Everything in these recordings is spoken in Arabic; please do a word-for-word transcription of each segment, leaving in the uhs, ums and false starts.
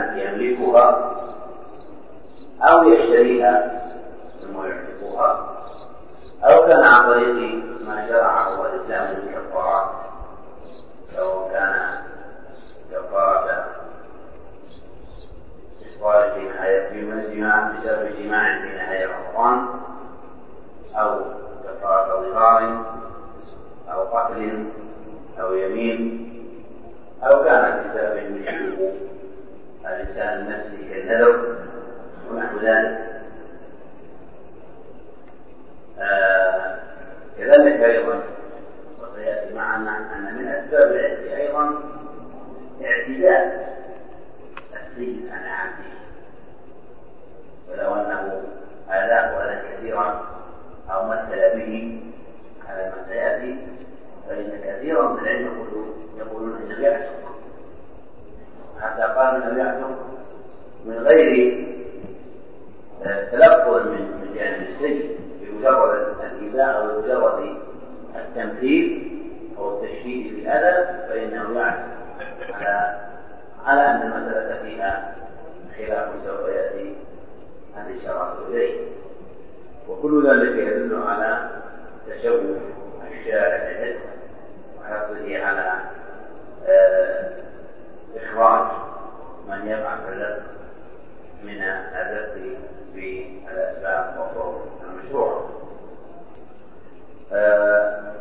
كانت يملكها أو يشتريها ثم يعتقها، أو كان عن طريق ما شرعه الإسلام من الكفارات، سواء كان كفارة إفطار في نهاية الجماع بسبب جماع في نهاية رمضان، أو كفارة ظهار أو قتل أو يمين، أو كان بسبب يشبه الإنسان النفسي كالنذر ونحو ذلك. آه كذلك أيضا وسيأتي معنا أن من أسباب العتق أيضا اعتداء السيد على عبده، ولو أنه آلاه أذى كثيرا أو مثل به على ما سيأتي، فإن كثيرا من العلم يقولون أنه يعتق، حتى قال أنه يعتق من غير تلفظ من جانب السيد، بمجرد الإيذاء أو بمجرد التمثيل أو التشديد في الأذى، فإنه يعتق على على أن المسألة فيها خلاف سوف يأتي الإشارة إليه. وكل ذلك يدل على تشوه الشارع العلم وحرصه على آه إخراج من يفعل الرزق من الرزق بالأسباب والطرق المشروعة. آه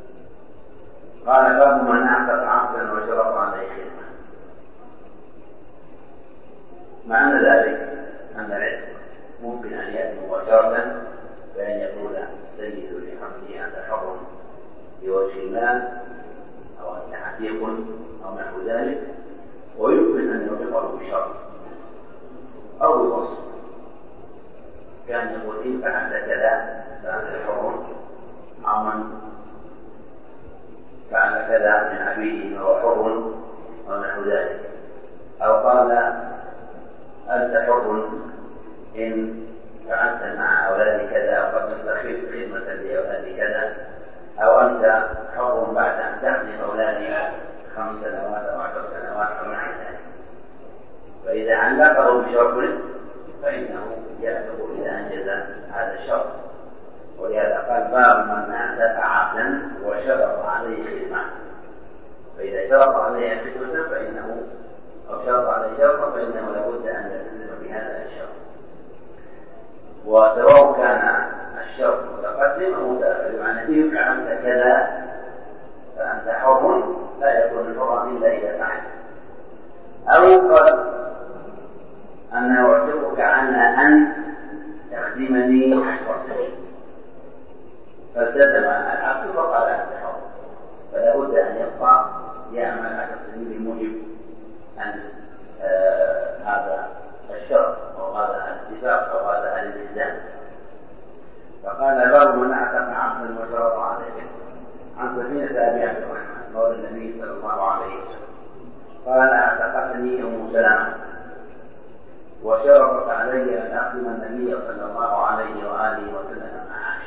قال باب من أعتق عقدا وشرط عليه خدمة. معنى ذلك أن العتق ممكن أن يأتي مباشرة، بأن يقول السيد لحمده أنت حر بوجه المال، أو أنت عتيق أو نحو ذلك، ويمكن أن يعتقه بشرط أو بوصف، كان يقول إن فعلت كذا فأنت حر، أو من فعل كذا من عبيده فهو حر أو نحو ذلك، أو قال أنت حر إن فعلت مع أولاد كذا أو قدمت خدمة لأولاد كذا، أو أنت حر بعد أن تخدم أولادك خمس سنوات أو عشر سنوات أو نحو ذلك. فإذا علقه بشرط فإنه يعتق إذا أنجز هذا الشرط. ولهذا قال باب من أعتق عقدا وشرط عليه خدمة. فإذا شرط عليه خدمة فإنه أو شرط عليه شرطا فإنه لابد أن يلتزم بهذا الشرط، وسواء كان الشرط متقدم أو متأخر، بمعنى إن فعلت كذا فأنت حر، لا يكون حرا إلا إذا فعل، أو قال أنا أعتقك على أن تخدمني عشر سنين، فالتزم العقد فقال أنت حر، فلا بد أن يبقى يعمل عشر سنين بموجب أن آه هذا الشرط أو هذا الاتفاق أو هذا الالتزام. فقال باب من أعتق عقدا وشرط عليه. عن سفينة أبي عبد الرحمن مولى النبي صلى الله عليه وسلم قال أعتقتني أم سلمة وشرطت علي أن أخدم النبي صلى الله عليه وآله وسلم معاش.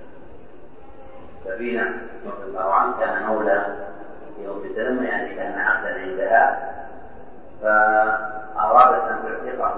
سفينة رضي الله عنه كان مولى لأم سلمة، يعني كان عبدا عندها، فأرادت أن تعتقه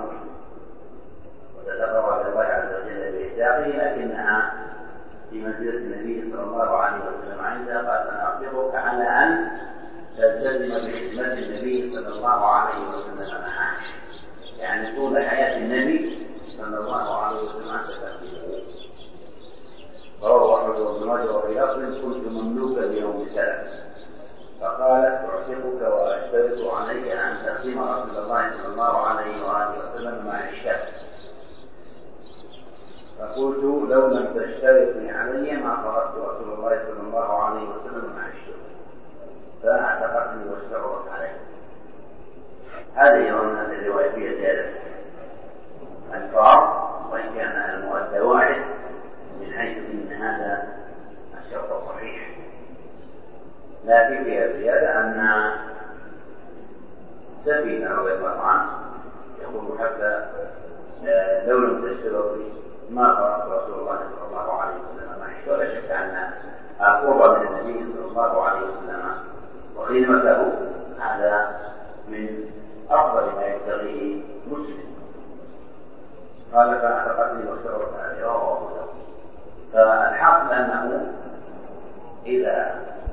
وتتقرب الله عز وجل بإعتاقه، لكنها في منزلة النبي صلى الله عليه وسلم عندها، قالت أنا أعتقك على أن تلتزم بخدمة النبي صلى الله عليه وسلم معاش، يعني طول حياة النبي صلى الله عليه وسلم تخدمه. رواه أحمد بن ماجه وفي لفظ كنت مملوكا لأم سلمة، فقالت أعتقك وأشترط عليك أن تخدم رسول الله صلى الله عليه وآله وسلم مع الشرط. فقلت لو لم تشترطني علي ما فرضت رسول الله صلى الله عليه وسلم مع الشرط، فاعتقدني واشترطت عليه. هذه هنا الرواية فيها زيادة الفار، وإن كان المؤدى واحد من حيث أن هذا الشرط صحيح، لكن فيها زيادة أن سفينة رضي الله عنه يقول حتى لو لم تشترطي ما فرض رسول الله صلى الله عليه وسلم معي، ولا شك يبتغيه مسلم. قال فاعتقدني واشترط عليه رواه أبو داود. فالحاصل أنه إذا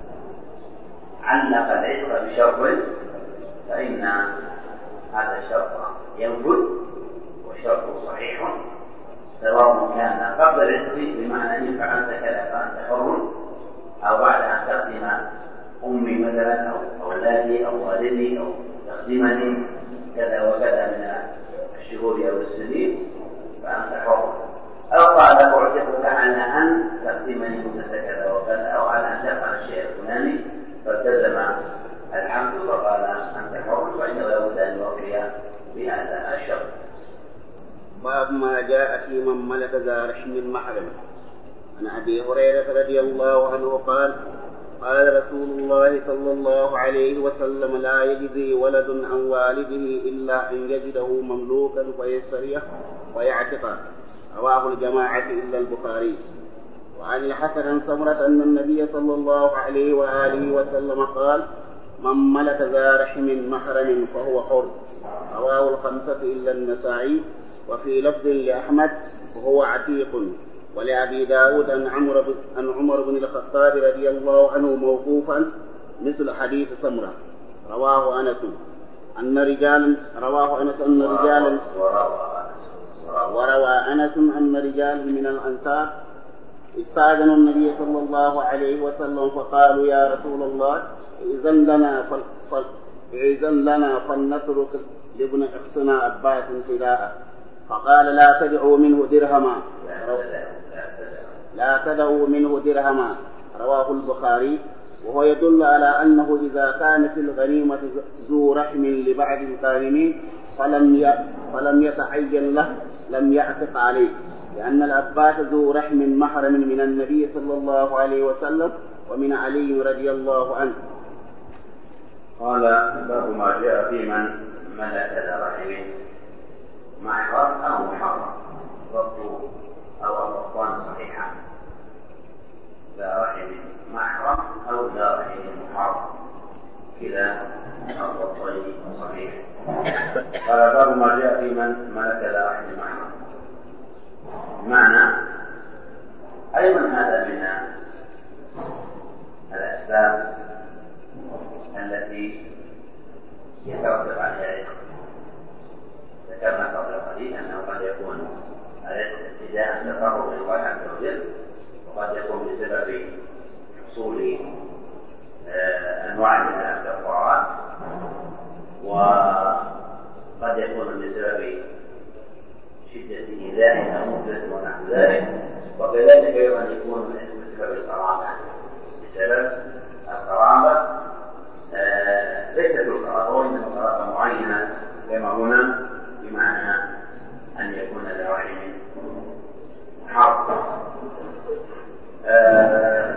علق العتق بشرط فإن هذا الشرط ينفذ والشرط صحيح، سواء كان قبل العتق بمعنى إن فعلت كذا فأنت حر، أو بعد أن تقدم أمي مثلا أو أولادي أو والدي أو تقدمني كذا وكذا من الشهور أو السنين فأنت حر، أو قال أعتقك على أن تقدمني مدة كذا وكذا أو على أن تفعل الشيء الفلاني، فالتزم الحمد فقال أنت حر، فإنه لابد أن يوفي بهذا الشرط. باب ما جاء في من ملك ذا رحم محرم. عن أبي هريرة رضي الله عنه قال قال رسول الله صلى الله عليه وسلم لا يجزي ولد عن والده إلا أن يجده مملوكا فيشتريه ويعتقه. رواه الجماعة إلا البخاري. وعن الحسن عن سمرة أن النبي صلى الله عليه وآله وسلم قال من ملك ذا رحم محرم فهو حر. رواه الخمسة إلا النسائي. وفي لفظ لأحمد وهو عتيق. ولأبي داود عن عمر, عن عمر بن الخطاب رضي الله عنه موقوفا مثل حديث سمرة. رواه أنس أن رجالا رواه أنس أن رجالا وروى أنس أن رجال من الأنصار استأذنوا النبي صلى الله عليه وسلم فقالوا يا رسول الله إذن لنا فل... فل... إذن لنا فلنترك لابن أخصنا عباس فداء. فقال لا تدعوا منه درهما لا تدعوا منه درهما. رواه البخاري. وهو يدل على أنه إذا كانت الغنيمة ذو رحم لبعض الغانمين فلم ي... فلم يتعين له لم يعتق عليه، لأن العباس ذو رحم محرم من النبي صلى الله عليه وسلم ومن علي رضي الله عنه. قال باب ما جاء في من ملك ذا رحم محرم أو محرم، ضبط أو الضبطان صحيحا، ذا رحم محرم أو ذا رحم محرم، كلا الضبطين صحيح. قال باب ما جاء في من ملك ذا رحم محرم، معنى أيضا هذا من الأسباب التي يترتب عليها العتق. ذكرنا قبل قليل أنه قد يكون العتق ابتداء تقرب إلى الله عز وجل، وقد يكون بسبب حصول أنواع من الكفارات، وقد يكون بسبب شدة إيذاء أو مفلة ونحو ذلك، وكذلك أيضا يكون بسبب القرابة بسبب القرابة آه ليست القرابة وإنما قرابة معينة كما هنا، بمعنى أن يكون ذا رحم محرم. آه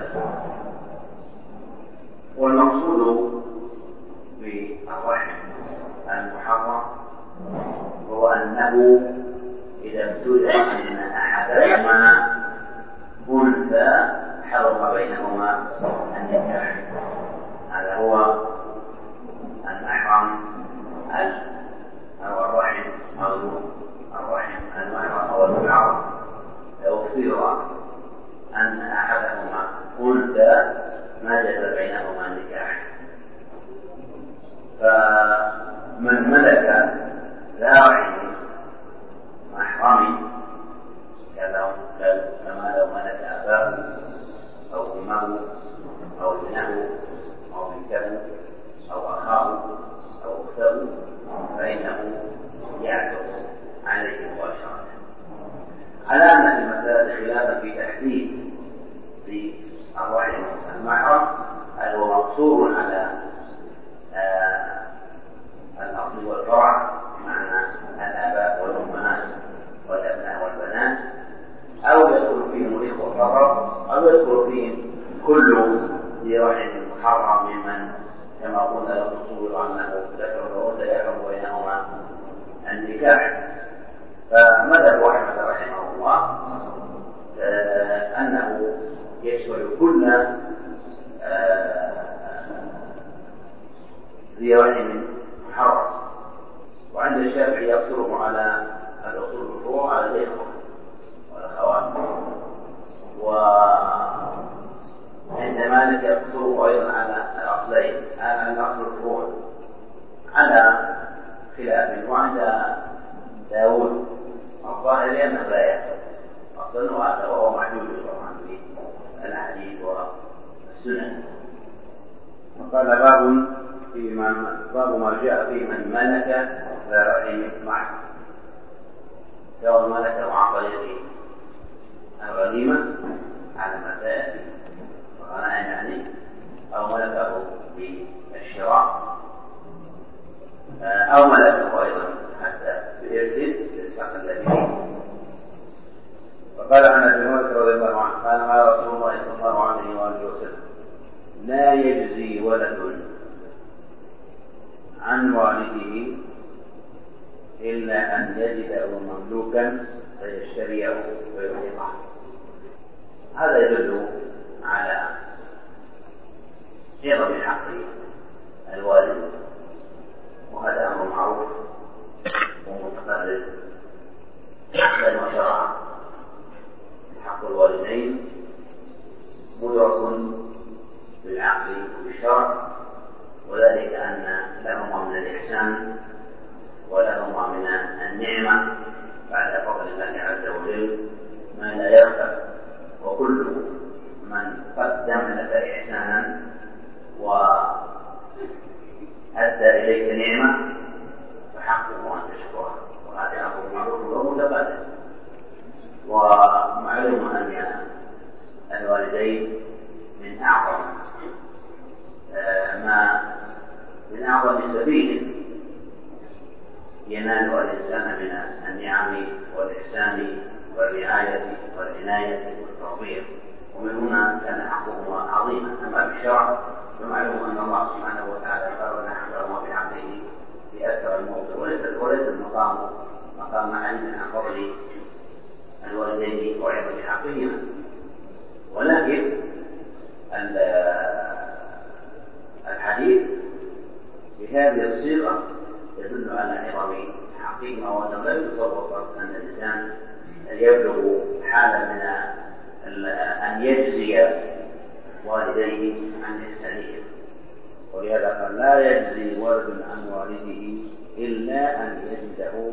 والمقصود بالرحم المحرم هو أنه إذا ابتدع أن أحدهما أنثى حرم بينهما النكاح. هذا هو المحرم أو الرحم أو الرحم المحرم أو المحرم. لو افترض أن أحدهما أنثى ما جاز بينهما النكاح، فمن ملك ذا رحم محرم كما لو ملك أباه أو أمه أو ابنه أو بنته أو أخاه أو أخته فإنه يعتق عليه مباشرة. على أن في المسألة خلافا في تحديد في الرحم المحرم، هل هو مقصور على آه الأصل والفرع بمعنى الآباء والأمهات والأبناء والبنات، أو يدخل فيهم الإخوة فقط، أو يدخل فيهم كل ذي رحم محرم ممن كما قلنا لو تصور أنه ذكر وأنثى يحرم بينهما النكاح. فمذهب أحمد رحمه الله آه أنه يشمل كل آه ذي رحم محرم. وعند الشافعي يقصره على الأصول الفروع على الإخوة والأخوات، وعند مالك يقصره أيضا على الأصلين على الأصل الفروع على خلاف، وعند داود الظاهر أنه لا يحصل أصلا، وهذا وهو محجوج طبعا في الأحاديث والسنن. وقال باب في من باب ما جاء في من ملك ذا رحم معه، سواء ملكه عن طريق الغنيمة على ما سيأتي وغنائم يعني، أو ملكه بالشراء، أو ملكه أيضا حتى بإرث يستقل به. وقال عن ابي هريره رضي الله عنه قال قال رسول الله صلى الله عليه واله وسلم: لا يجزي ولد عن والده الا ان يجده مملوكا فيشتريه ويعتقه. هذا يدل على عظم حق الوالد، وهذا امر معروف ومتقرر بل وشرعا. حق الوالدين مدرك بالعقل وبالشرع، وذلك أن لهما من الإحسان ولهما من النعمة بعد فضل الله عز وجل ما لا يخفى، وكل من قدم لك إحسانا وأدى إليك نعمة فحقه أن تشكره، وهذا أمر معروف ومتقدم. ومعلوم أن الوالدين من أعظم ما من أعظم سبيل ينال الإنسان من النعم والإحسان والرعاية والعناية والتوفيق، ومن هنا كان حقهما عظيما. أما بالشرع فمعلوم أن الله سبحانه وتعالى قال ونحن بحقه في أكثر الموت، وليس المقام مقام معين عن فضل الوالدين وعظم حقهما، ولكن الحديث بهذه الصيغة يدل على عظم حقهما، وأنه لا يتصور أن الإنسان يبلغ حالا من أن يجزي والديه عن إحسانهم، ولهذا قال: لا يجزي ولد عن والده إلا أن يجده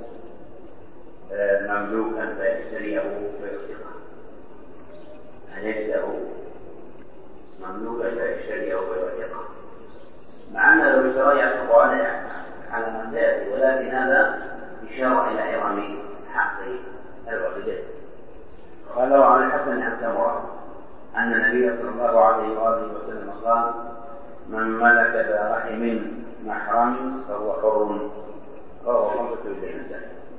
مملوكا فيشتريه فيعتقه. أن يجده مملوكا فيشتريه فيعتقه، مع أن لو اشترى يعتق عليه على ما سيأتي، ولكن هذا إشارة إلى عظم حق الوالدين. قال وعن الحسن عن سمرة أن النبي صلى الله عليه وآله وسلم قال: من ملك ذا رحم محرم فهو حر، فهو خمسة للإنسان.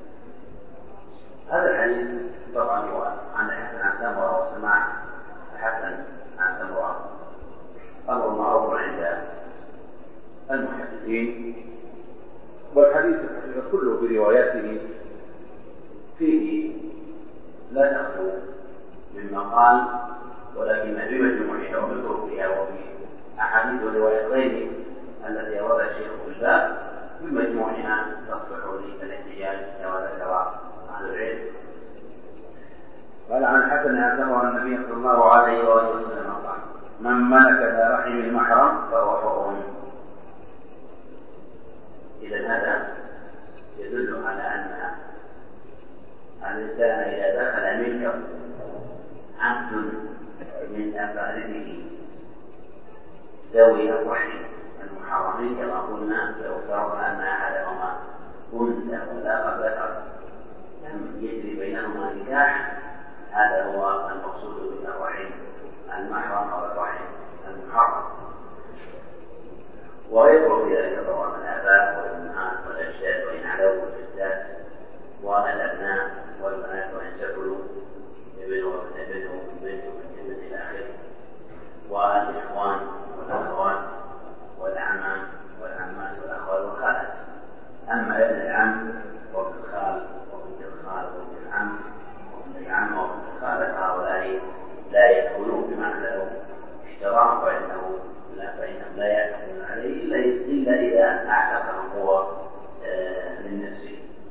هذا الحديث طبعا هو عن الحسن عن سمرة، وسماع الحسن عن سمرة أمر معروف عند المحدثين، والحديث كله برواياته فيه لا تخلو من مقال، ولكن بمجموعها وبطرقها وفي أحاديث وروايتين التي أوردها الشيخ في الباب بمجموعها تصلح للاحتجاج كما ذكر أهل العلم. قال عن الحسن عن سمرة النبي صلى الله عليه وآله وسلم قال: من ملك ذا رحم المحرم فهو حر. إذا هذا يدل على أن الإنسان إذا دخل ملكه عبد من أقاربه ذوي الرحم المحرمين كما قلنا، لو فرضنا أن أحدهما أنثى والآخر ذكر لم يجري بينهما نكاح، هذا هو المقصود بالرحم المحرم أو الرحم المحرم. ويدخل في ذلك طبعا الآباء والأمهات والأجداد وإن علوا والجدات، والأبناء والبنات وإن سكلوا ابن وابن ابن وبنت وبنت ابن إلى آخره، والإخوان والأخوات والأعمام والعمات والأخوال والخالات. أما ابن العم وابن الخال وبنت الخال وبنت العم وابن العم وبنت الخالة هؤلاء لا يدخلون، بمعنى لو اشتراهم فإنه لا فإنهم لا يعتقون عليه إلا إذا أعتقهم هو من نفسه.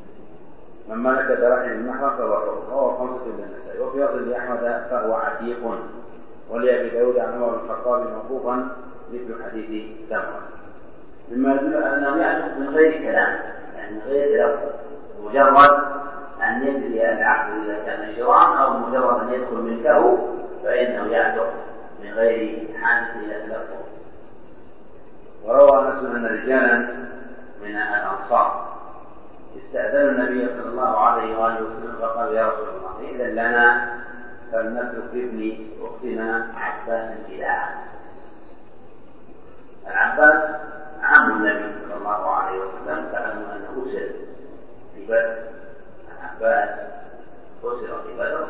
من ملك دراهم المحرم فهو حر، رواه خمسة من النسائي. وفي لفظ لأحمد فهو عتيق. ولأبي داود عن عمر بن الخطاب موقوفا مثل حديث سمرة. مما يدل على أنه يعتق من غير كلام، يعني من غير لفظ، مجرد أن يجري العقد إذا كان شراء أو مجرد أن يدخل ملكه فإنه يعتق من غير حاجة إلى تلفظ. وروى أنس أن رجالا من الأنصار استأذنوا النبي صلى الله عليه وآله وسلم فقالوا يا رسول الله إذن لنا فلنترك ابن أختنا عباس إلى العباس عم النبي صلى الله عليه وسلم، تعلم أنه أسر في بدر. العباس أسر في بدر،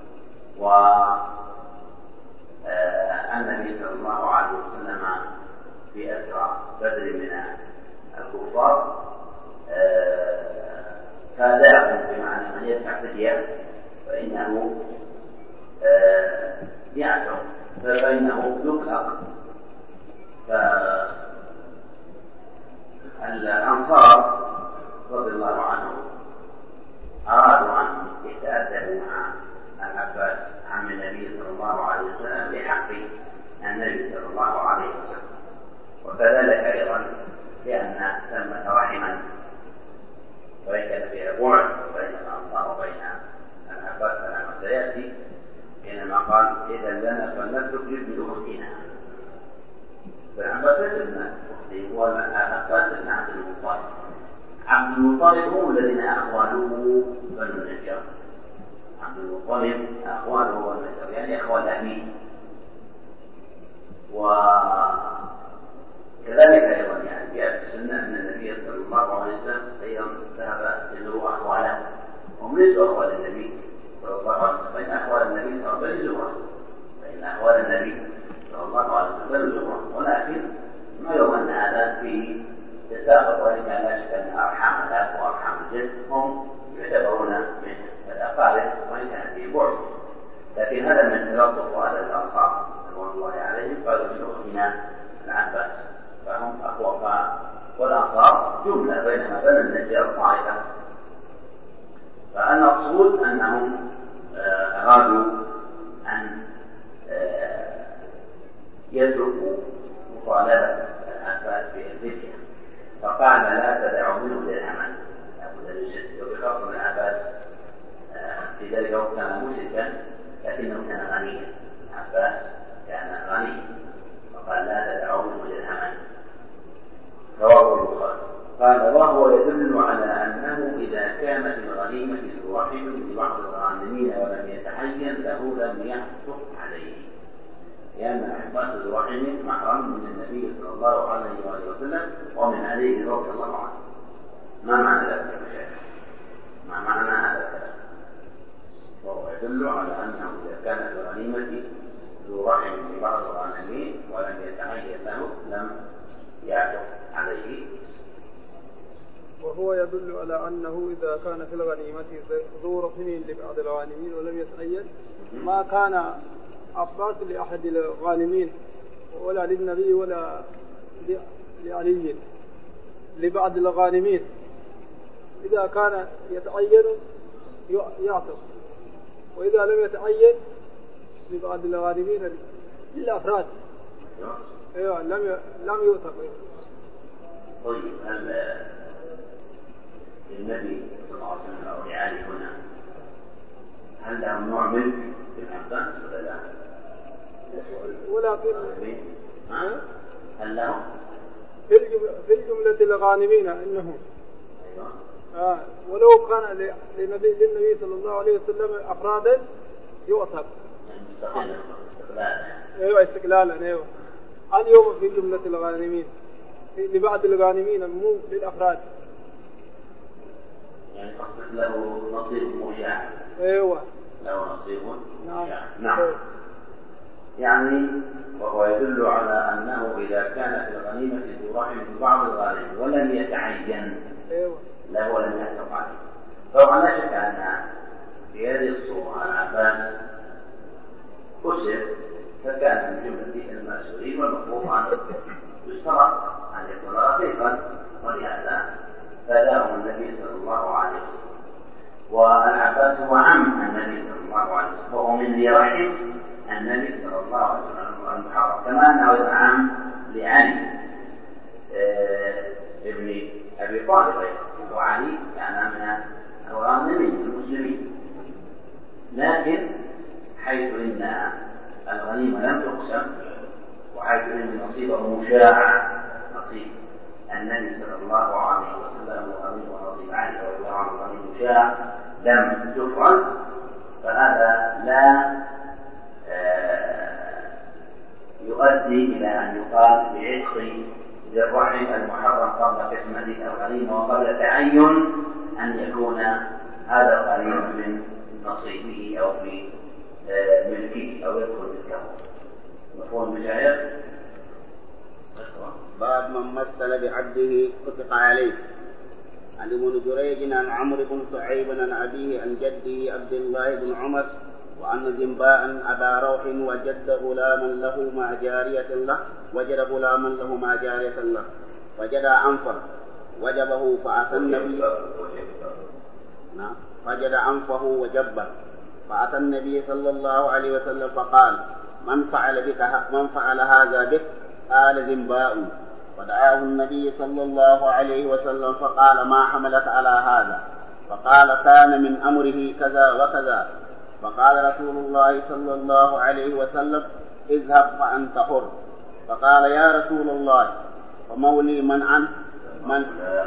والنبي صلى الله عليه وسلم في أسرى بدر من الكفار فاداهم بمعنى من يدفع فدية فإنه يعتق فإنه يطلق. فالأنصار رضي الله عنهم أرادوا أن يتأدبوا مع العباس عم النبي صلى الله عليه وسلم بحق النبي صلى الله عليه وسلم، وكذلك أيضا لأن ثمة رحما وإن كان فيها بعد بين الأنصار وبين العباس كما سيأتي، حينما قال إذن لنا فلنترك ابن أختنا. فالعباس ليس ابن أخته، هو العباس بن عبد المطلب. عبد المطلب هم الذين أخواله بنو النجار. عبد المطلب أخواله بنو النجار يعني أخوال الأمين. وكذلك أيضا يعني جاء في السنة أن النبي صلى الله عليه وسلم أيضا ذهب يزور أخواله، هم ليسوا أخوال النبي صلى الله عليه وسلم، فإن أخوال النبي صلى الله عليه وسلم فإن أخوال النبي صلى الله عليه وسلم زورا، ولكن ما يظن هذا في تساقط، وإن كان لا شك أن أرحام الأب وأرحام الجد هم يعتبرون من الأقارب وإن كان في بعد، لكن هذا من تلطف هذا الأنصار رضوان الله عليهم قالوا من أختنا العباس، فهم أخوة والأنصار جملة بينما بين النجار طائفة. فالمقصود أنهم أرادوا أن يتركوا مطالبة العباس بالفدية، فقال لا تدعوا منه درهما، لابد أن يجدد. وبخاصة العباس في ذلك الوقت كان مشركا لكنه كان غنيا، العباس كان غنيا فقال لا تدعوا منه درهما. رواه البخاري. قال وهو يدل على أنه إذا كانت الغنيمة ذو رحم لبعض الغانمين ولم يتعين له لم يحصل عليه، لأن عباس ذو رحم محرم من النبي صلى الله عليه وسلم ومن علي رضي الله عنه. ما معنى ذلك يا شيخ؟ ما معنى هذا الكلام؟ وهو يدل على أنه إذا كانت الغنيمة ذو رحم لبعض الغانمين ولم يتعين له لم يحصل عليه. وهو يدل على أنه إذا كان في الغنيمة ذو رحم لبعض الغانمين ولم يتأيد، ما كان عباس لأحد الغانمين ولا للنبي ولا لعلي، لبعض الغانمين إذا كان يتعين يعتق، وإذا لم يتعين لبعض الغانمين للأفراد أيوة لم لم يعتق. طيب هل النبي صلى الله عليه وسلم أو لعلي هنا هل له نوع ملك في العباس ولا لا؟ ولكن هل له في الجملة, في الجملة الغانمين إنهم أيوة. آه ولو كان للنبي للنبي صلى الله عليه وسلم أفرادا يعتق يعني استقلالا. أيوة استقلالا. أيوة اليوم في جملة الغانمين لبعض الغانمين مو للأفراد، يعني قصدك له نصيب مشاع. أيوة له نصيب مشاع. نعم. نعم. يعني وهو يدل على أنه إذا كانت الغنيمة ذو رحم لبعض الغانمين ولم يتعين أيوة له ولم يحصل عليه، طبعا لا شك أن في هذه الصورة العباس أسر فكان من جملة المسؤولين والمفروض أن يشترط أن يكون رقيقا، ولهذا فداه النبي صلى الله عليه وسلم. والعباس هو عم النبي صلى الله عليه وسلم، وهو من ذي رحم النبي صلى الله عليه وسلم المحرم، كما أنه عم لعلي ابن أبي طالب، وعلي كان من الغانمين المسلمين. لكن حيث إن الغنيمة لم تقسم، وحيث إن نصيبه مشاع نصيب النبي صلى الله عليه وسلم الغنيمة ونصيب علي رضي الله عنه الغنيمة مشاع لم تفرز، فهذا لا يؤدي إلى أن يقال بعتق ذي الرحم المحرم قبل قسمة الغنيمة وقبل تعين أن يكون هذا الغنيمة من نصيبه أو في ملكه أو يدخل ملكه. مفهوم مشاهد؟ باب من مثل بعبده اتفق عليه. عن ابن جريج عن عمرو بن شعيب عن أبيه عن جده عبد الله بن عمر وأن ذنباء أبا روح وجد غلاما له مع جارية له وجد غلاما له مع جارية له وجد أنفر وجبه فأتى النبي نعم وجد أنفه وجبه فأتى النبي صلى الله عليه وسلم فقال من فعل بك من فعل هذا بك؟ قال ذنباء. فدعاه النبي صلى الله عليه وسلم فقال ما حملك على هذا؟ فقال كان من أمره كذا وكذا. فقال رسول الله صلى الله عليه وسلم اذهب فأنت حر. فقال يا رسول الله فمولي من أنا من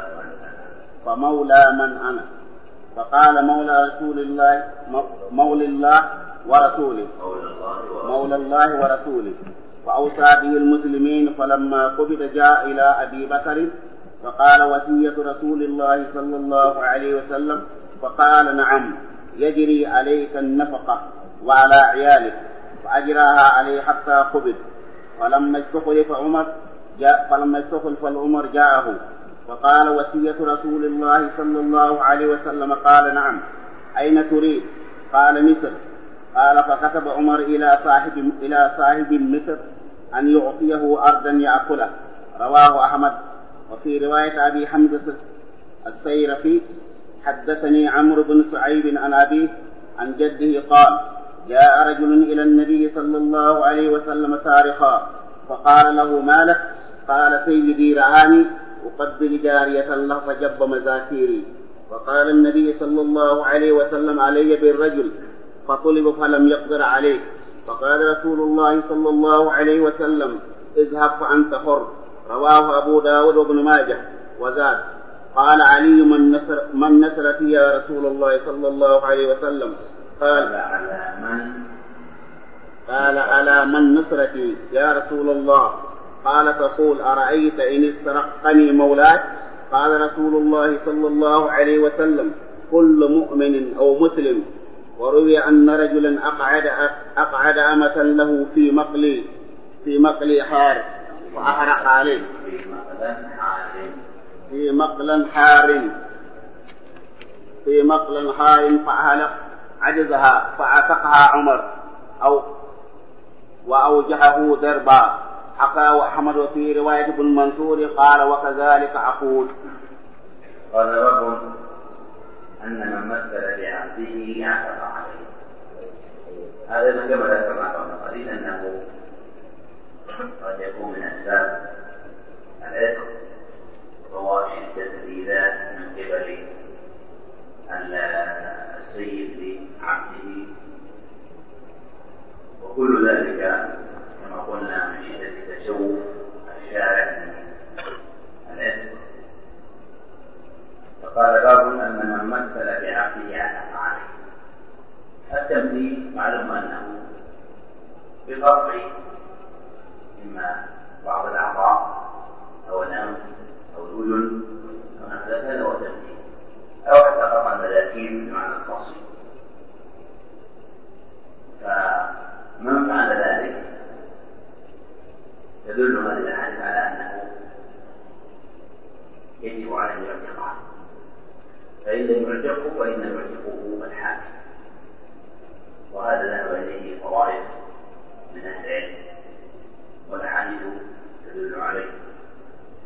فمولى من أنا؟ فقال مولى رسول الله مولى الله ورسوله مولى الله ورسوله. فأوصى به المسلمين. فلما قبض جاء إلى أبي بكر فقال وصية رسول الله صلى الله عليه وسلم؟ فقال نعم يجري عليك النفقة وعلى عيالك، فأجراها عليه حتى قبض. فلما استخلف عمر جاء فلما استخلف العمر جاءه فقال وصية رسول الله صلى الله عليه وسلم؟ قال نعم. أين تريد؟ قال مصر. قال فكتب عمر إلى صاحب إلى صاحب مصر أن يعطيه أرضا يأكله. رواه أحمد. وفي رواية أبي حمزة السيرفي حدثني عمرو بن شعيب عن أبيه عن جده قال جاء رجل إلى النبي صلى الله عليه وسلم صارخا فقال له ما لك؟ قال سيدي رآني أقبل جارية له فجب مذاكيري. فقال النبي صلى الله عليه وسلم علي بالرجل، فطلب فلم يقدر عليه. فقال رسول الله صلى الله عليه وسلم اذهب فأنت حر. رواه أبو داود وابن ماجه. وزاد قال علي من نصر من نصرتي يا رسول الله صلى الله عليه وسلم؟ قال على من قال على من نصرتي يا رسول الله؟ قال تقول أرأيت إن استرقني مولاك؟ قال رسول الله صلى الله عليه وسلم كل مؤمن أو مسلم. وروي أن رجلا أقعد أقعد أمة له في مقلي في مقلي حار وأحرق عليه في مقل حار في مقل حار فأهلق عجزها فعتقها عمر أو وأوجهه دربا. حكى أحمد. وفي رواية ابن منصور قال وكذلك أقول. قال رب أن من مثل بعبده اعتق عليه. هذا كما ذكرنا قبل قليل أنه قد يكون من أسباب العتق وهو شدة الإيذاء من قبل السيد لعبده، وكل ذلك كما قلنا من شدة تشوف الشارع من العتق. فقال باب أن من مثل بعبده اعتق عليه. التمثيل معلوم أنه بقطع إما بعض الأعضاء أو الأنف أو الأذن أو نحو ذلك، هذا هو التمثيل، أو حتى قطع المذاكير بمعنى الفصل. فمن فعل ذلك يدل هذه الأحاديث على أنه يجب عليه الاعتقاد، فإن لم يعتقه فإن يعتقه الحاكم، وهذا ذهب إليه طوائف من أهل العلم والأحاديث تدل عليه.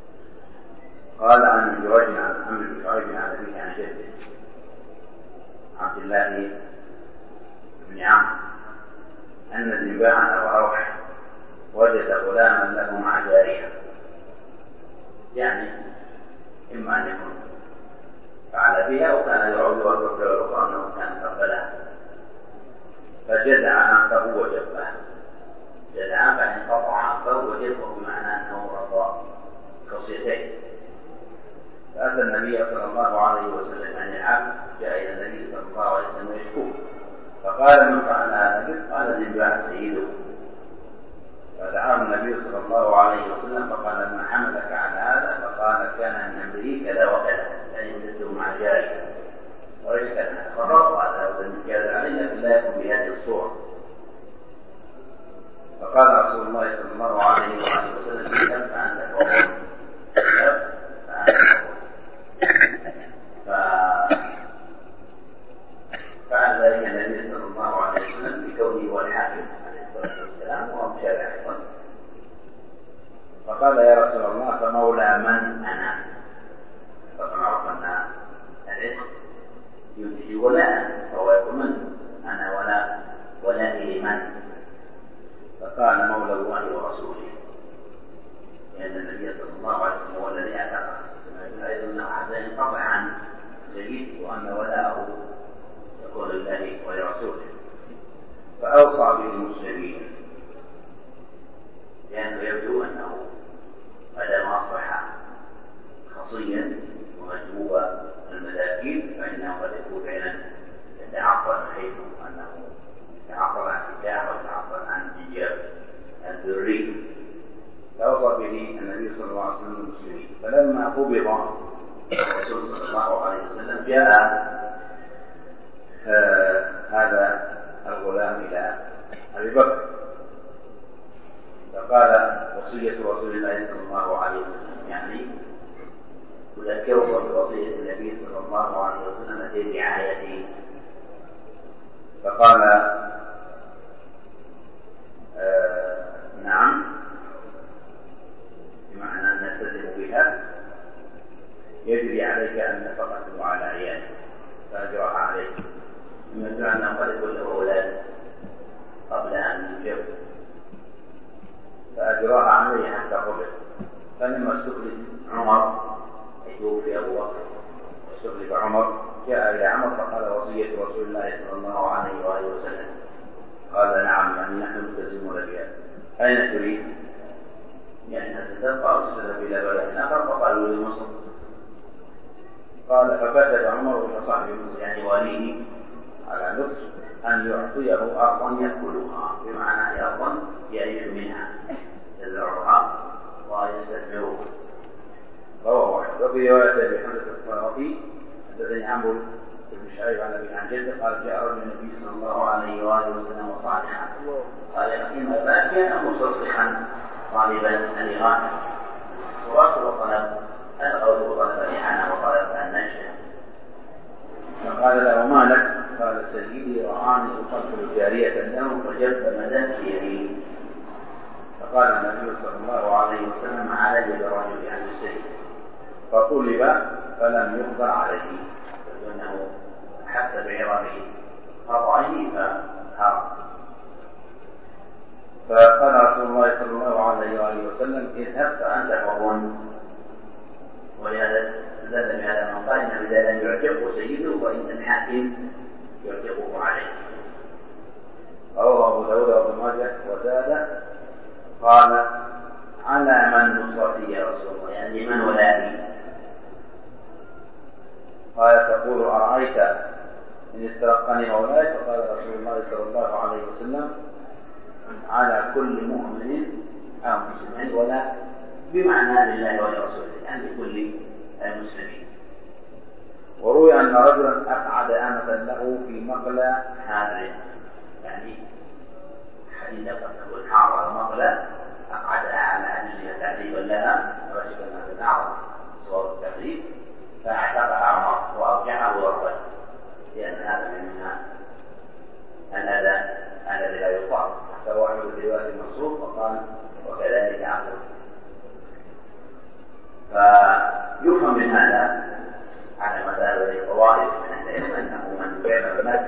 قال عن جريج عن عمرو بن شعيب عن أبيه عن جده الله بن عمرو أن زباعا أو روحا وجد غلاما له مع جارية، يعني إما أن يكون فعل بها أو كان يعود ويذكر الأخرى أنه كان قبلها، فجدع أنفه وجبه، جدع فإن قطع أنفه وجبه بمعنى أنه رفع خصيتين. فأتى النبي صلى الله عليه وسلم عن العبد، جاء إلى النبي صلى الله عليه وسلم يشكوه، فقال من فعل هذا؟ قال زباع سيده. فدعاه النبي صلى الله عليه وسلم فقال ما حملك على هذا؟ فقال كان من أمره كذا وكذا، يعني وجدته مع جارية وليس كان خطأ، وهذا هو المجاز عليه لكن لا يكون بهذه الصورة. فقال رسول الله صلى الله عليه وسلم اذهب فأنت حر، اذهب فأنت حر. فعل ذلك النبي صلى الله عليه وسلم بكونه هو الحاكم عليه الصلاة والسلام وهو مشارع أيضا. فقال يا رسول الله فمولى من أنا؟ فعرف أن العتق ينتج ولاء، فهو يقول من أنا ولا ولائي لمن؟ فقال مولى الله ورسوله، لأن النبي صلى الله عليه وسلم هو الذي اعتقد أيضا أنه حتى ينقطع عن سيد وأن ولاءه يقول لله ولرسوله. فأوصى به المسلمين، لأنه يبدو أنه ما أصبح خصيا ومجموع المذاكير فإنه قد يكون فعلا يتعطل، حيث أنه يتعطل عن النكاح ويتعطل عن إنجاب الذرية. فأوصى به النبي صلى الله عليه وسلم المسلمين. فلما قبض الرسول صلى الله عليه وسلم جاء آه هذا الغلام إلى أبي بكر فقال وصية رسول الله صلى الله عليه وسلم، يعني أذكره بوصية النبي صلى الله عليه وسلم في رعايته. فقال آه نعم، بمعنى أن نلتزم بها، يجري عليك أن نفقته على عيالك فأجرها عليك، مثل أنه قد يكون له أولاد قبل أن ينجب فأجراها عليه حتى قبل. فلما استخلف عمر توفي أبو بكر واستخلف عمر، جاء إلى عمر فقال وصية رسول الله صلى الله عليه وآله وسلم. قال نعم، يعني نحن ملتزمون بها. أين تريد؟ يعني ستبقى أو ستذهب إلى بلد آخر؟ فقالوا لمصر. قال فكتب عمر إلى صاحب مصر يعني واليه على مصر أن يعطيه أرضا يأكلها، بمعنى أرضا يعيش منها يزرعها ويستثمرها. رواه واحد. وفي رواية أبي حمزة الصرافي حدثني عمرو بن شعيب عن أبي عن جده قال جاء رجل النبي صلى الله عليه وآله وسلم صالحا صالحا إما باكيا أو مستصلحا طالبا الإغاثة، ورسول طلب القول طلب الإعانة وطلب النجدة. فقال له ما لك؟ قال سيدي رآني أقتل جارية له فجب مدت يدي. فقال النبي صلى الله عليه وسلم علي برجل عن السيد، فطلب فلم يقدر عليه لأنه حس بعظم قطعه فهرب. فقال رسول الله صلى الله عليه وآله وسلم اذهب فأنت حر. ولهذا استدل بهذا من قال إن إذا لم يعجبه سيده وإن الحاكم يعجبه عليه. رواه أبو داود وابن ماجه وزاد قال على من نصرتي يا رسول الله، يعني من ولائي؟ قال تقول أرأيت إن استرقني مولاي؟ فقال رسول الله صلى الله عليه وسلم على كل مؤمن أو مسلم، ولا بمعنى لله ولرسوله يعني لكل المسلمين. وروي أن رجلا أقعد أمة له في مقلى حار، يعني حديث قد حار مقلى أقعدها على أجلها تعذيبا لها رشدا ما تتعرض صور التعذيب، فاعتقها عمر وأرجعه ورفضه، لأن هذا منها الأذى الذي لا يطاق. فهو أحمد الرواية المنصوب وقال وكذلك عقل. فيفهم من هذا على مدار الطوائف من العلم أنه من فعل ما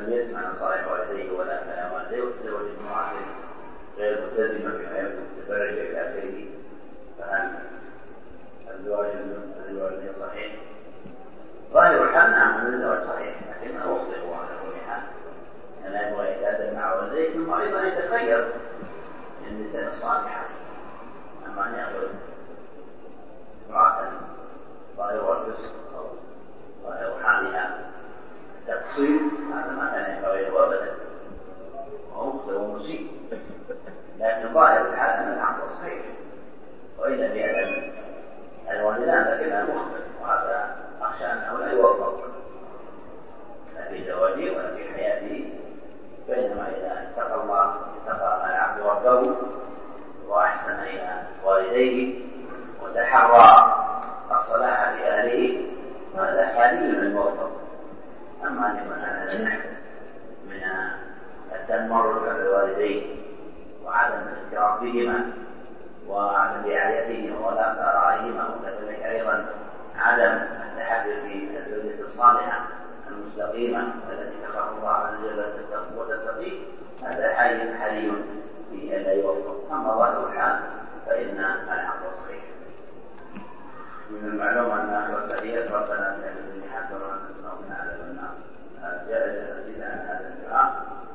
لم يسمع نصائح والديه ولا كلام والديه وتزوج امرأة غير ملتزمة بما يمكن التبرج إلى آخره، فهل الزواج الزواج صحيح؟ ظاهر الحال نعم أن الزواج صحيح، لكن أخطئ على كل حال. أنا يبغى يتأدب مع والديه ثم أيضا يتخير النساء الصالحة، أما أن يأخذ امرأة ظاهر الفسق أو ظاهر حالها تقصير، هذا ما كان ينبغي أبدا، وهو مخطئ ومسيء. لكن ظاهر الحال أن العقد صحيح، وإلا بأدب الوالدان لكنها مخطئ، وهذا أخشى أنه لا يوفق لا في زواجه ولا في حياته. بينما إذا اتقى الله اتقى العبد ربه وأحسن إلى والديه وتحرى الصلاح بأهله هذا حالي من الوفق. أما أن يكون هذا نحو من التمرد على الوالدين وعدم الاعتراف بهما وعدم رعايتهما ولا تراعيهما، وكذلك أيضا عدم التحدث في الزوجة الصالحة المستقيمة التي تخاف الله عز وجل وتتقيه، هذا حي حري في ألا يوفق. أما ظاهر الحال فإن العقد صحيح. من المعلوم أن آخر التحيات ربنا آتنا في الدنيا حسنة وقنا عذاب النار. جاء التسجيل عن هذا الدعاء،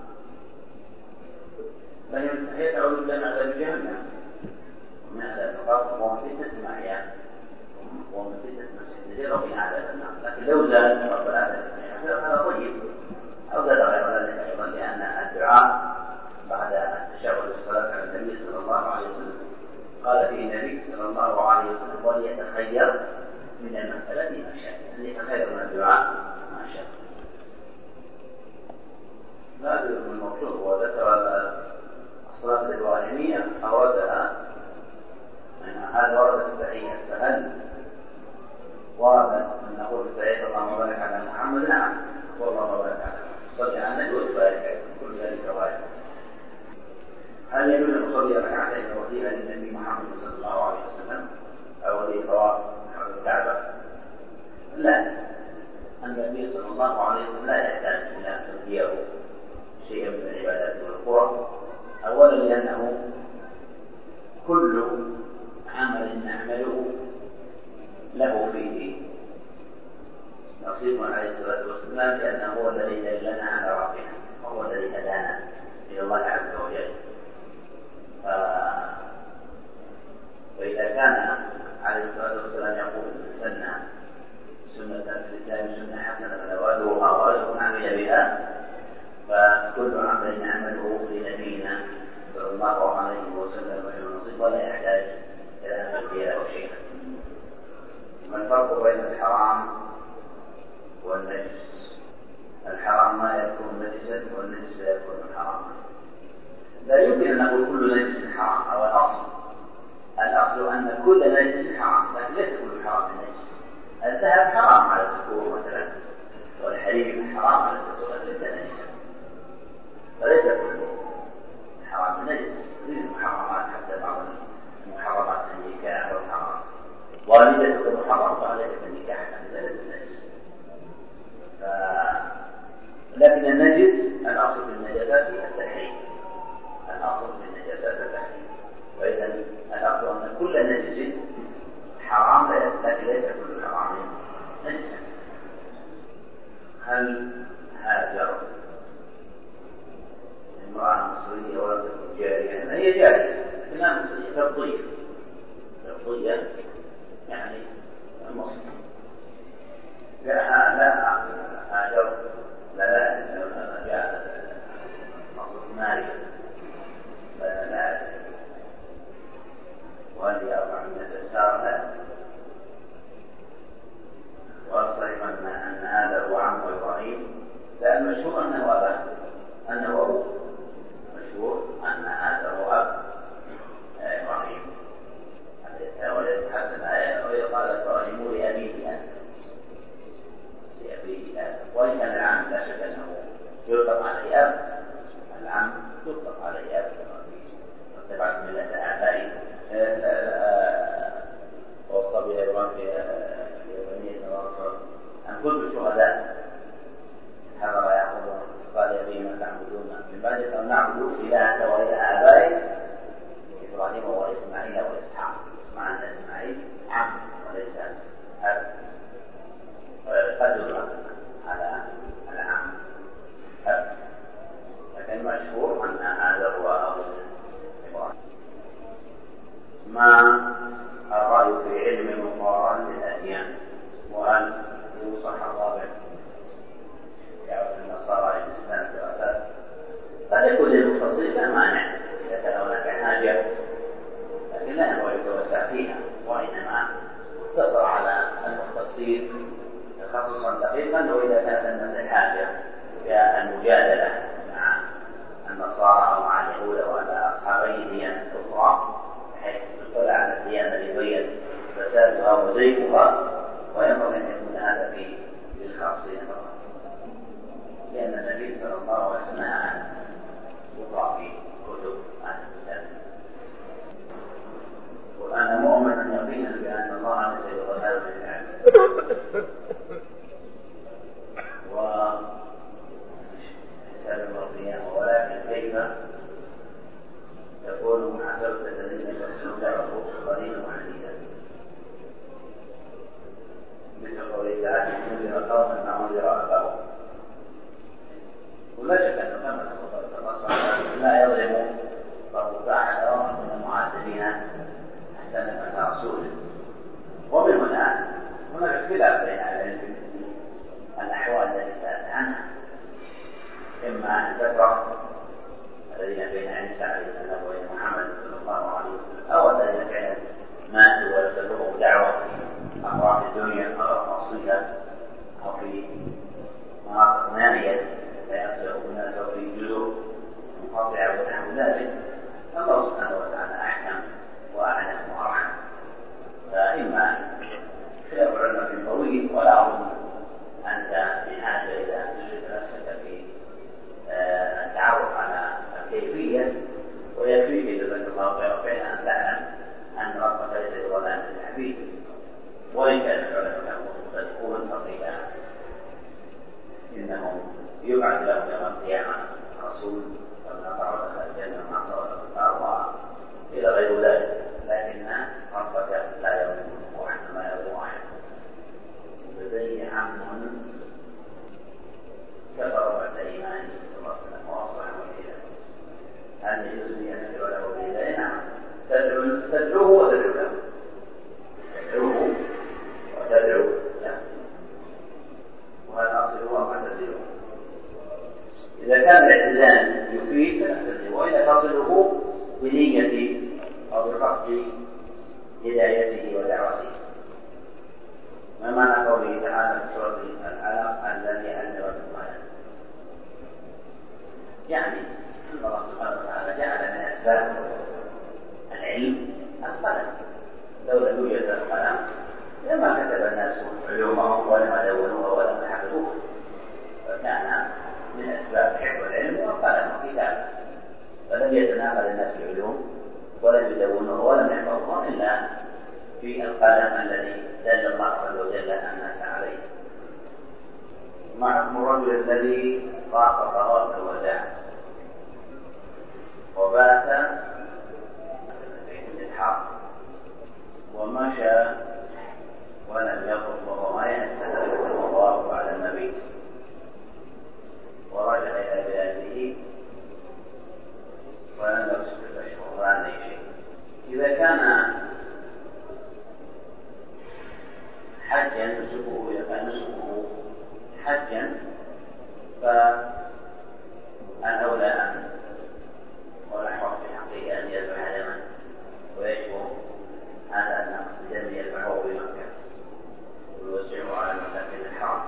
فهي التحيات أعوذ بالله من عذاب جهنم ومن عذاب القبر ومن فتنة المحيا ومن فتنة المسيح الدجال ومن عذاب النار. لكن لو زاد ربنا آتنا في الدنيا حسنة هذا طيب، أو زاد غير ذلك أيضا، لأن الدعاء بعد التشهد والصلاة على النبي صلى الله عليه وسلم قال فيه النبي صلى الله عليه وسلم وليتخير من المسألة ما شاء، أن يتخير من الدعاء ما شاء. هذا من المطلوب. وذكر الصلاة الإبراهيمية أوردها، هذا ورد في التحية، فهل ورد أن نقول في التحية اللهم بارك على محمد؟ نعم، والله بارك على صلي على النبي وبارك كل ذلك واجب. هل يجوز أن نصلي ركعتين وثيقة للنبي محمد صلى الله عليه وسلم أو ولي طواف حول الكعبة؟ لا، النبي صلى الله عليه وسلم لا يحتاج إلى أن تهديه شيئا من العبادات والقرى. أولا لأنه كل عمل نعمله له فيه نصيب عليه الصلاة والسلام، لأنه هو الذي دلنا على ربنا وهو الذي هدانا إلى الله عز وجل. فإذا كان عليه الصلاة والسلام يقول سنة سنة في الإسلام سنة حسنة فلو أدرها وأجر عمل بها، فكل عمل نعمله لنبينا صلى الله عليه وسلم له نصيب ولا يحتاج إلى أن يهديه شيئا. ما الفرق بين الحرام والنجس؟ الحرام ما يكون نجسا والنجس لا يكون حراما. لا يمكن أن نقول كل نجس حرام، أو الأصل الأصل أن كل نجس حرام، لكن ليس كل حرام نجس. الذهب حرام على الذكور مثلا، والحرير حرام على الذكور، ليس نجسا، فليس كل حرام نجس. من المحرمات حتى بعض المحرمات النكاح والحرام، والدتك محرم فعليك النكاح حتى ليس نجس. ف... لكن النجس الأصل في النجاسات التحريم، الأصل في النجاسات التحريم. فإذا الأصل أن كل نجس حرام، لكن ليس كل حرام نجسا. هل هاجر امرأة مصرية ولم تكن جارية؟ هي جارية لكنها مصرية كالضيف، كالضية يعني المصري. لا لا هاجر لا لا جاء مصر مالية لا لا وهذه أربع من السار لا. والصحيح أن هذا هو عم إبراهيم، لا المشهور أنه أباه، أنه أبوه، مشهور أن هذا هو أب إبراهيم عليه السلام. وليس الآية ويقال إبراهيم لأبيه آدم، لأبيه آدم. وإن كان العم لا شك أنه يطلق عليه أب، العم يطلق عليه أب واتبعت ملة آبائه. وصى بها إبراهيم لبنيه وصى أن كنتم شهداء حضر يعقوب قال وإذا كانت الناس حاجة إلى المجادلة مع النصارى أو مع اليهود أو أصحاب أي ديانة أخرى بحيث تطلع على الديانة ليبين فسادها وزيفها، وينبغي أن يكون هذا في للخاصين فقط، لأن النبي صلى الله عليه وسلم نهى يقرأ في كتب عن الكتاب. وأنا مؤمن يقينا بأن الله ليس يغفر للعبد وحساب القيامة، ولكن كيف يكون محاسبة الذين يفسرون دعوه قليلا وحديدا مثل قوله تعالى انذر قوما ما انذر اباؤهم. ولا شك ان كما تفضل الله سبحانه لا يظلم رب تعالى ومن المعذبين حتى نبعث رسولا. ومن هنا هناك اختلاف بين العلم في الاحوال التي سالت عنها، اما ان تكره الذين بين عيسى عليه السلام وبين محمد صلى الله عليه وسلم، او الذين فعلا ماتوا ويبلغوا دعوه في اطراف الدنيا او خاصيه او في مناطق ناميه لا يصلح الناس او في جزر منقطعه ونحو ذلك. الله سبحانه وتعالى احكم واعلم وارحم، فاما خلاف العلم في طويل، ولا اظن انت بحاجه الى ان تشرك نفسك في التعرف على الكيفيه، ويكفيك جزاك الله خيرا فعلا ان تعلم ان ربك ليس بظلام للعبيد، وان كان العلماء مختلفون فقيل انهم يبعث لهم يوم القيامه رسول ومن اطاع دخل الجنه ومن عصى دخل النار الى غير ذلك، لكن ربك لا يظلم واحد ما يظلم واحد. لديه عم كفر بعد ايمانه صلى الله عليه وسلم واصبح ملحدا، هل يجوز لي ان ادعو له بالله؟ نعم، تدعوه وتدعو له، تدعوه وتدعو له، وهذا اصل هو ما تدعوه. اذا كان الاعتزال يفيد فنعتزله، واذا تصله بنية او بقصد هدايته ودعوته. ما معنى قوله تعالى في سورة العلق الذي علم بالقلم؟ يعني أن الله سبحانه وتعالى جعل من أسباب العلم القلم، لو لم يوجد القلم لما كتب الناس علومهم ولما دونوها ولما حفظوها، فكان من أسباب حفظ العلم والقلم والكتاب، فلم يتناقل الناس العلوم ولم يدونوها ولم يحفظوها إلا في القلم الذي دل الله عز وجل الناس عليه. مع الرجل الذي طاق طواف الوداع وبات في الحرب ومشى ولم يقف وهو ما ينتهي الطواف على النبي، ورجع الى بلاده ولم يقصد الاشهر عن اي شيء. اذا كان حجا نسكه إذا كان نسكه حجا فالأولى أن والأحوط في حقه أن يذبح دما، ويشبه هذا النقص الدم يذبحه بمكة ويوزعه على مساكن الحرم.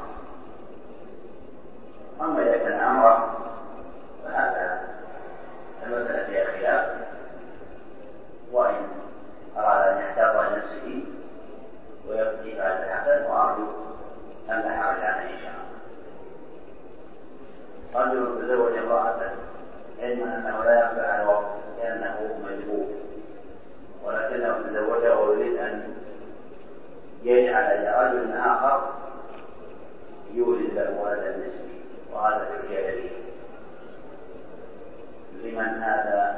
أما إذا كان عمره فهذا المسألة فيها خلاف، وإن أراد أن يحتاط لنفسه ويبقي بعد الحسن، وأرجو أن لا حرج عليه إن شاء الله. رجل تزوج امرأة علما أنه لا يقبل على الوقت لأنه مجبور، ولكنه تزوجها ويريد أن يجعل إلى رجل آخر يولد له ولدا نسبي، وهذا في الجاهلية. لمن هذا